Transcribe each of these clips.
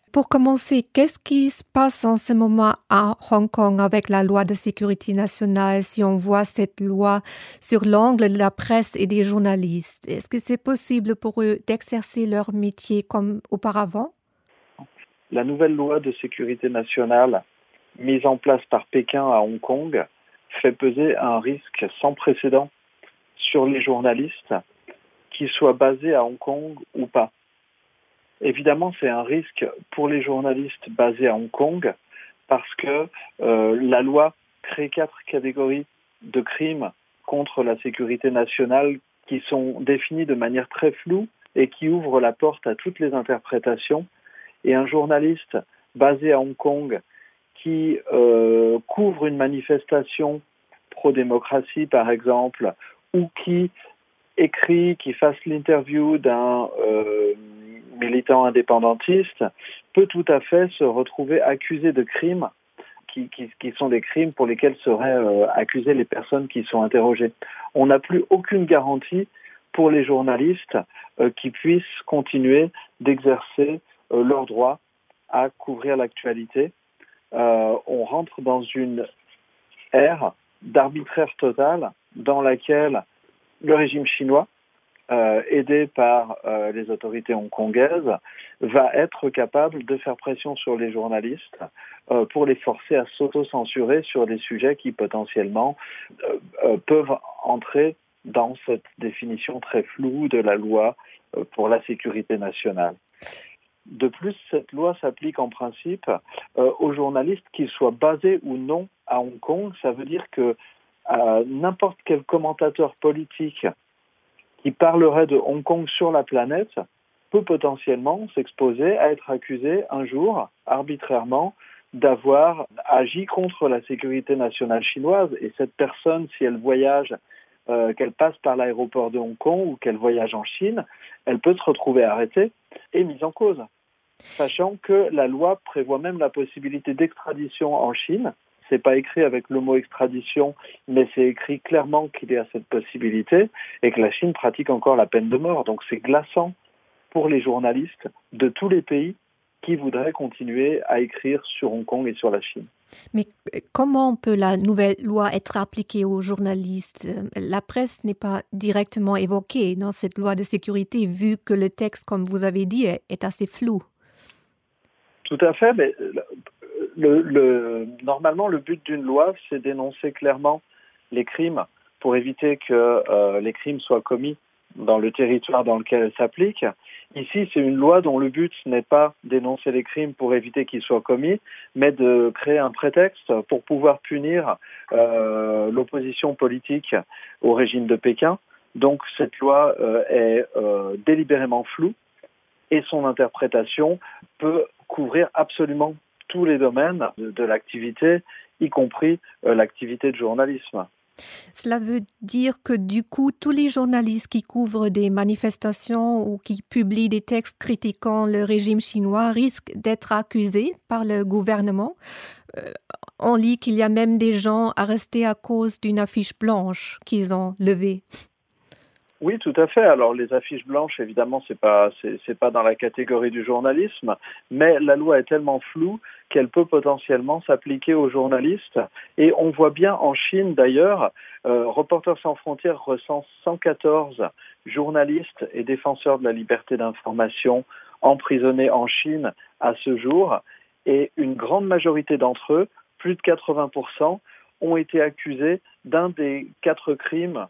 Pour commencer, qu'est-ce qui se passe en ce moment à Hong Kong avec la loi de sécurité nationale si on voit cette loi sur l'angle de la presse et des journalistes? Est-ce que c'est possible pour eux d'exercer leur métier comme auparavant? La nouvelle loi de sécurité nationale mise en place par Pékin à Hong Kong fait peser un risque sans précédent sur les journalistes, qu'ils soient basés à Hong Kong ou pas. Évidemment, c'est un risque pour les journalistes basés à Hong Kong parce que la loi crée 4 catégories de crimes contre la sécurité nationale qui sont définies de manière très floue et qui ouvrent la porte à toutes les interprétations. Et un journaliste basé à Hong Kong qui couvre une manifestation pro-démocratie, par exemple, ou qui écrit, qui fasse l'interview d'un militant indépendantiste, peut tout à fait se retrouver accusé de crimes qui sont des crimes pour lesquels seraient accusées les personnes qui sont interrogées. On n'a plus aucune garantie pour les journalistes qui puissent continuer d'exercer leur droit à couvrir l'actualité. On rentre dans une ère d'arbitraire total dans laquelle le régime chinois, aidé par les autorités hongkongaises, va être capable de faire pression sur les journalistes pour les forcer à s'auto-censurer sur des sujets qui potentiellement peuvent entrer dans cette définition très floue de la loi pour la sécurité nationale. De plus, cette loi s'applique en principe aux journalistes, qu'ils soient basés ou non à Hong Kong. Ça veut dire que n'importe quel commentateur politique qui parlerait de Hong Kong sur la planète peut potentiellement s'exposer à être accusé un jour, arbitrairement, d'avoir agi contre la sécurité nationale chinoise. Et cette personne, si elle voyage, qu'elle passe par l'aéroport de Hong Kong ou qu'elle voyage en Chine, elle peut se retrouver arrêtée et mise en cause. Sachant que la loi prévoit même la possibilité d'extradition en Chine. C'est pas écrit avec le mot extradition, mais c'est écrit clairement qu'il y a cette possibilité et que la Chine pratique encore la peine de mort. Donc c'est glaçant pour les journalistes de tous les pays qui voudraient continuer à écrire sur Hong Kong et sur la Chine. Mais comment peut la nouvelle loi être appliquée aux journalistes? La presse n'est pas directement évoquée dans cette loi de sécurité, vu que le texte, comme vous avez dit, est assez flou. Tout à fait, mais normalement, le but d'une loi, c'est d'énoncer clairement les crimes pour éviter que les crimes soient commis dans le territoire dans lequel elle s'applique. Ici, c'est une loi dont le but n'est pas d'énoncer les crimes pour éviter qu'ils soient commis, mais de créer un prétexte pour pouvoir punir l'opposition politique au régime de Pékin. Donc, cette loi est délibérément floue et son interprétation peut couvrir absolument tous les domaines de l'activité, y compris l'activité de journalisme. Cela veut dire que du coup, tous les journalistes qui couvrent des manifestations ou qui publient des textes critiquant le régime chinois risquent d'être accusés par le gouvernement. On lit qu'il y a même des gens arrestés à cause d'une affiche blanche qu'ils ont levée. Oui, tout à fait. Alors, les affiches blanches, évidemment, c'est pas dans la catégorie du journalisme, mais la loi est tellement floue qu'elle peut potentiellement s'appliquer aux journalistes. Et on voit bien en Chine, d'ailleurs, Reporters sans frontières recense 114 journalistes et défenseurs de la liberté d'information emprisonnés en Chine à ce jour, et une grande majorité d'entre eux, plus de 80%, ont été accusés d'un des 4 crimes.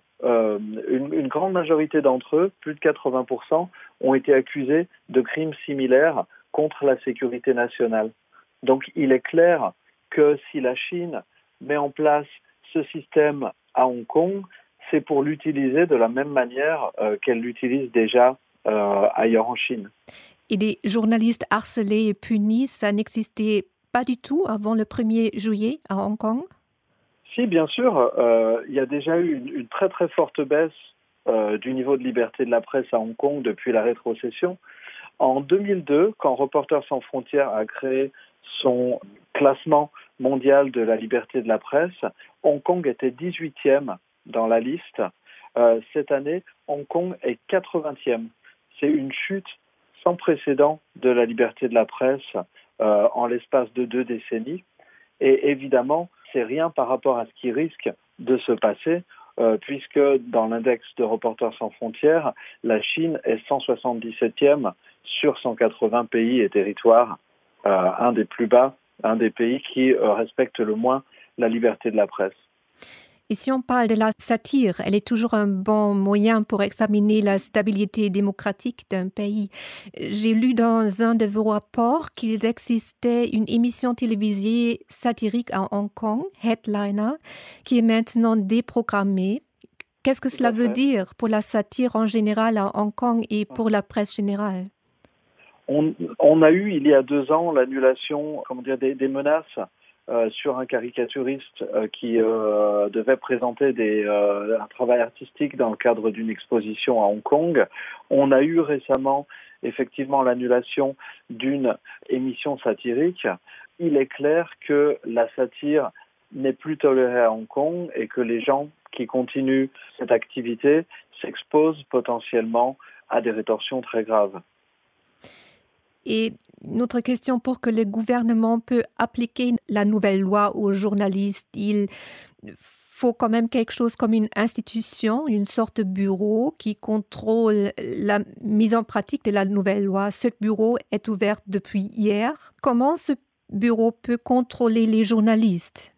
Une grande majorité d'entre eux, plus de 80%, ont été accusés de crimes similaires contre la sécurité nationale. Donc il est clair que si la Chine met en place ce système à Hong Kong, c'est pour l'utiliser de la même manière qu'elle l'utilise déjà ailleurs en Chine. Et des journalistes harcelés et punis, ça n'existait pas du tout avant le 1er juillet à Hong Kong? Si, bien sûr, il y a déjà eu une très très forte baisse du niveau de liberté de la presse à Hong Kong depuis la rétrocession. En 2002, quand Reporters sans frontières a créé son classement mondial de la liberté de la presse, Hong Kong était 18e dans la liste. Cette année, Hong Kong est 80e. C'est une chute sans précédent de la liberté de la presse en l'espace de 2 décennies. Et évidemment, c'est rien par rapport à ce qui risque de se passer, puisque dans l'index de Reporters sans frontières, la Chine est 177e sur 180 pays et territoires, un des plus bas, un des pays qui respecte le moins la liberté de la presse. Et si on parle de la satire, elle est toujours un bon moyen pour examiner la stabilité démocratique d'un pays. J'ai lu dans un de vos rapports qu'il existait une émission télévisée satirique à Hong Kong, Headliner, qui est maintenant déprogrammée. Qu'est-ce que cela veut dire pour la satire en général à Hong Kong et pour la presse générale? On a eu, il y a 2 ans, l'annulation des menaces sur un caricaturiste qui devait présenter un travail artistique dans le cadre d'une exposition à Hong Kong. On a eu récemment, effectivement, l'annulation d'une émission satirique. Il est clair que la satire n'est plus tolérée à Hong Kong et que les gens qui continuent cette activité s'exposent potentiellement à des rétorsions très graves. Et une autre question, pour que le gouvernement peut appliquer la nouvelle loi aux journalistes, il faut quand même quelque chose comme une institution, une sorte de bureau qui contrôle la mise en pratique de la nouvelle loi. Ce bureau est ouvert depuis hier. Comment ce bureau peut contrôler les journalistes?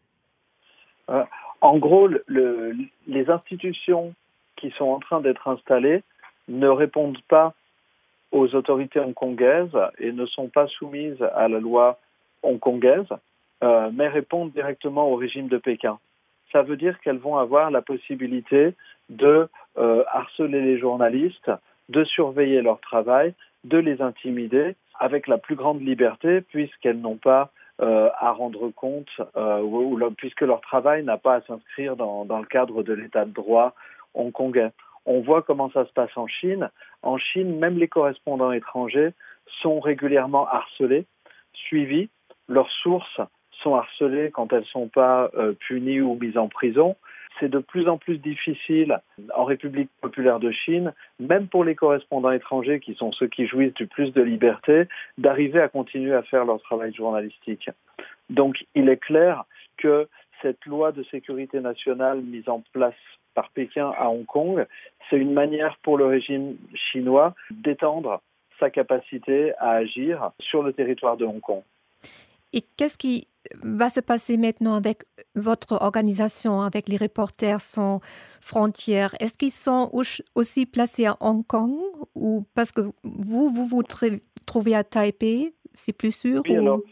En gros, les institutions qui sont en train d'être installées ne répondent pas aux autorités hongkongaises et ne sont pas soumises à la loi hongkongaise, mais répondent directement au régime de Pékin. Ça veut dire qu'elles vont avoir la possibilité de harceler les journalistes, de surveiller leur travail, de les intimider avec la plus grande liberté puisqu'elles n'ont pas à rendre compte, puisque leur travail n'a pas à s'inscrire dans le cadre de l'état de droit hongkongais. On voit comment ça se passe en Chine. En Chine, même les correspondants étrangers sont régulièrement harcelés, suivis. Leurs sources sont harcelées quand elles ne sont pas punies ou mises en prison. C'est de plus en plus difficile en République populaire de Chine, même pour les correspondants étrangers qui sont ceux qui jouissent du plus de liberté, d'arriver à continuer à faire leur travail journalistique. Donc, il est clair que cette loi de sécurité nationale mise en place par Pékin à Hong Kong, c'est une manière pour le régime chinois d'étendre sa capacité à agir sur le territoire de Hong Kong. Et qu'est-ce qui va se passer maintenant avec votre organisation, avec les Reporters sans frontières? Est-ce qu'ils sont aussi placés à Hong Kong ou parce que vous trouvez à Taipei, c'est plus sûr? Oui, alors,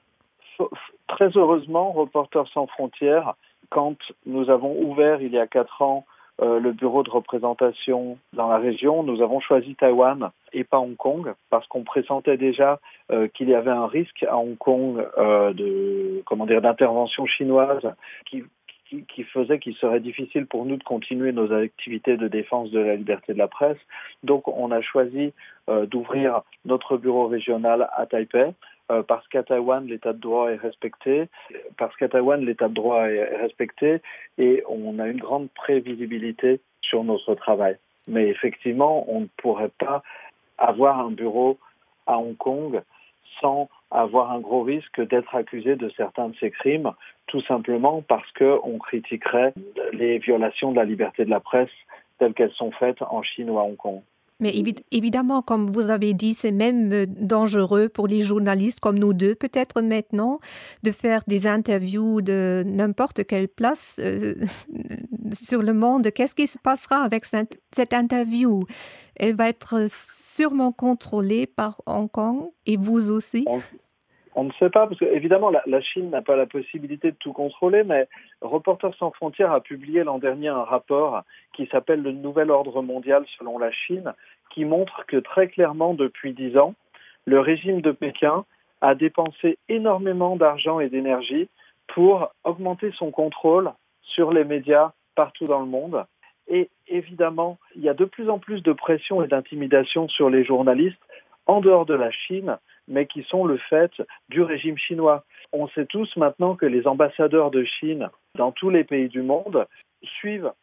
très heureusement, Reporters sans frontières, quand nous avons ouvert il y a 4 ans le bureau de représentation dans la région, nous avons choisi Taïwan et pas Hong Kong parce qu'on pressentait déjà qu'il y avait un risque à Hong Kong d'intervention chinoise qui faisait qu'il serait difficile pour nous de continuer nos activités de défense de la liberté de la presse. Donc on a choisi d'ouvrir notre bureau régional à Taipei. Parce qu'à Taïwan, l'état de droit est respecté, et on a une grande prévisibilité sur notre travail. Mais effectivement, on ne pourrait pas avoir un bureau à Hong Kong sans avoir un gros risque d'être accusé de certains de ces crimes, tout simplement parce qu'on critiquerait les violations de la liberté de la presse telles qu'elles sont faites en Chine ou à Hong Kong. Mais évidemment, comme vous avez dit, c'est même dangereux pour les journalistes comme nous deux, peut-être maintenant, de faire des interviews de n'importe quelle place sur le monde. Qu'est-ce qui se passera avec cette interview? Elle va être sûrement contrôlée par Hong Kong et vous aussi? On ne sait pas, parce qu'évidemment, la Chine n'a pas la possibilité de tout contrôler, mais Reporters sans frontières a publié l'an dernier un rapport qui s'appelle « Le nouvel ordre mondial selon la Chine », qui montre que très clairement, depuis 10 ans, le régime de Pékin a dépensé énormément d'argent et d'énergie pour augmenter son contrôle sur les médias partout dans le monde. Et évidemment, il y a de plus en plus de pression et d'intimidation sur les journalistes en dehors de la Chine, mais qui sont le fait du régime chinois. On sait tous maintenant que les ambassadeurs de Chine dans tous les pays du monde suivent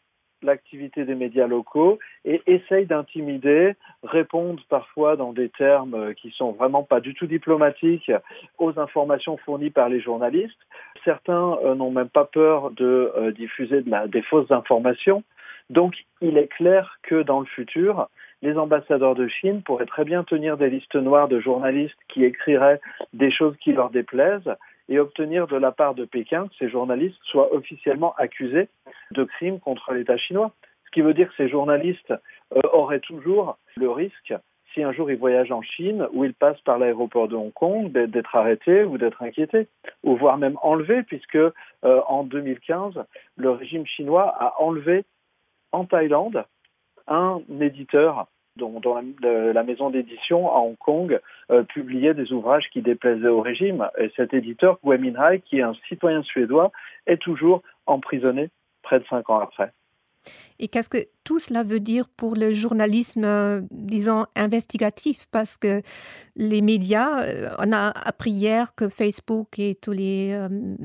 l'activité des médias locaux et essayent d'intimider, répondent parfois dans des termes qui sont vraiment pas du tout diplomatiques aux informations fournies par les journalistes. Certains n'ont même pas peur de diffuser des fausses informations. Donc, il est clair que dans le futur, les ambassadeurs de Chine pourraient très bien tenir des listes noires de journalistes qui écriraient des choses qui leur déplaisent et obtenir de la part de Pékin que ces journalistes soient officiellement accusés de crimes contre l'État chinois. Ce qui veut dire que ces journalistes auraient toujours le risque, si un jour ils voyagent en Chine ou ils passent par l'aéroport de Hong Kong, d'être arrêtés ou d'être inquiétés, ou voire même enlevés, puisque en 2015, le régime chinois a enlevé en Thaïlande un éditeur dont la maison d'édition à Hong Kong publiait des ouvrages qui déplaisaient au régime. Et cet éditeur, Gui Minhai, qui est un citoyen suédois, est toujours emprisonné près de 5 ans après. Et qu'est-ce que tout cela veut dire pour le journalisme, disons, investigatif? Parce que les médias, on a appris hier que Facebook et tous les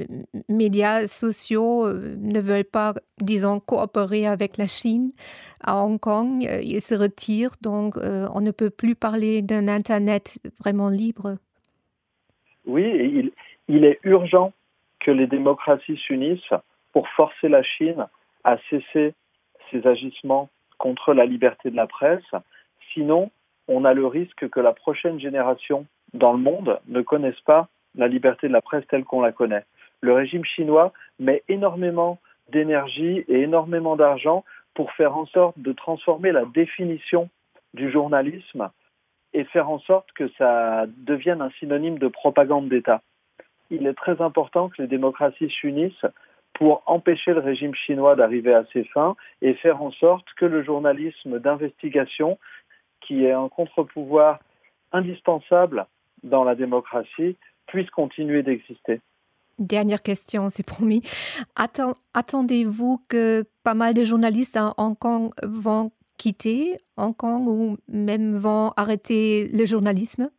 médias sociaux ne veulent pas, disons, coopérer avec la Chine. À Hong Kong, ils se retirent, donc on ne peut plus parler d'un Internet vraiment libre. Oui, et il est urgent que les démocraties s'unissent pour forcer la Chine à cesser ses agissements contre la liberté de la presse. Sinon, on a le risque que la prochaine génération dans le monde ne connaisse pas la liberté de la presse telle qu'on la connaît. Le régime chinois met énormément d'énergie et énormément d'argent pour faire en sorte de transformer la définition du journalisme et faire en sorte que ça devienne un synonyme de propagande d'État. Il est très important que les démocraties s'unissent pour empêcher le régime chinois d'arriver à ses fins et faire en sorte que le journalisme d'investigation, qui est un contre-pouvoir indispensable dans la démocratie, puisse continuer d'exister. Dernière question, c'est promis. Attendez-vous que pas mal de journalistes à Hong Kong vont quitter Hong Kong ou même vont arrêter le journalisme?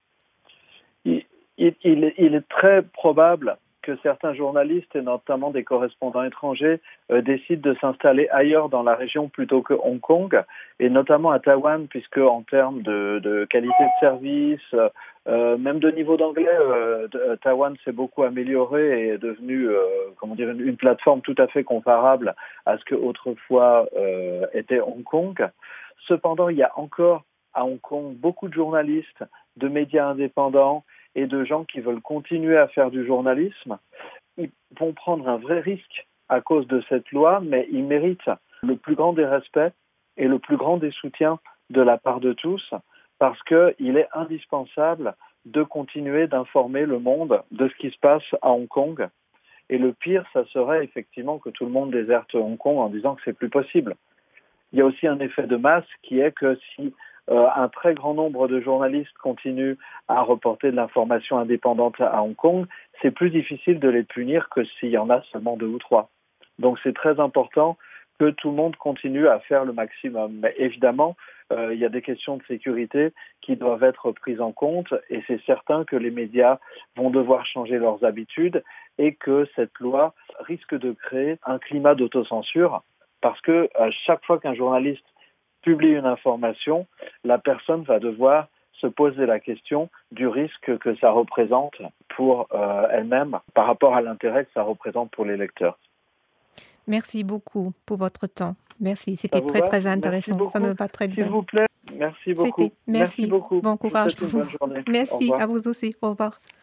Il est très probable que certains journalistes, et notamment des correspondants étrangers, décident de s'installer ailleurs dans la région plutôt que Hong Kong, et notamment à Taïwan, puisque en termes de qualité de service, même de niveau d'anglais, Taïwan s'est beaucoup amélioré et est devenu une plateforme tout à fait comparable à ce que autrefois était Hong Kong. Cependant, il y a encore à Hong Kong beaucoup de journalistes, de médias indépendants et de gens qui veulent continuer à faire du journalisme. Ils vont prendre un vrai risque à cause de cette loi, mais ils méritent le plus grand des respects et le plus grand des soutiens de la part de tous, parce qu'il est indispensable de continuer d'informer le monde de ce qui se passe à Hong Kong. Et le pire, ça serait effectivement que tout le monde déserte Hong Kong en disant que c'est plus possible. Il y a aussi un effet de masse qui est que si un très grand nombre de journalistes continuent à reporter de l'information indépendante à Hong Kong, c'est plus difficile de les punir que s'il y en a seulement 2 ou 3. Donc c'est très important que tout le monde continue à faire le maximum. Mais évidemment, il y a des questions de sécurité qui doivent être prises en compte et c'est certain que les médias vont devoir changer leurs habitudes et que cette loi risque de créer un climat d'autocensure parce que chaque fois qu'un journaliste publie une information, la personne va devoir se poser la question du risque que ça représente pour elle-même par rapport à l'intérêt que ça représente pour les lecteurs. Merci beaucoup pour votre temps. Merci, c'était très intéressant. Ça me va très bien. S'il vous plaît, merci beaucoup. Merci beaucoup. Bon courage pour vous. Bonne journée. Merci à vous aussi. Au revoir.